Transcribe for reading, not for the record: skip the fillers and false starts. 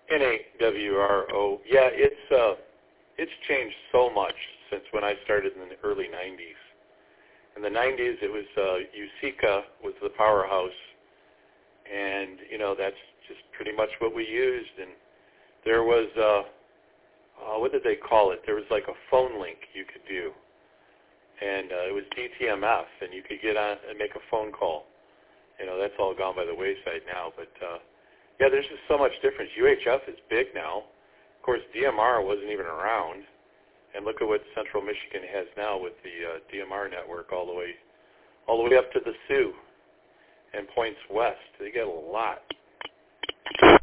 NAWRO. Yeah, it's changed so much since when I started in the early 90s. In the 90s, it was USICA was the powerhouse, and that's just pretty much what we used. And there was what did they call it? There was like a phone link you could do, and it was DTMF, and you could get on and make a phone call. That's all gone by the wayside now, but yeah, there's just so much difference. UHF is big now. Of course, DMR wasn't even around, and look at what Central Michigan has now with the DMR network all the way up to the Sioux and points west. They get a lot.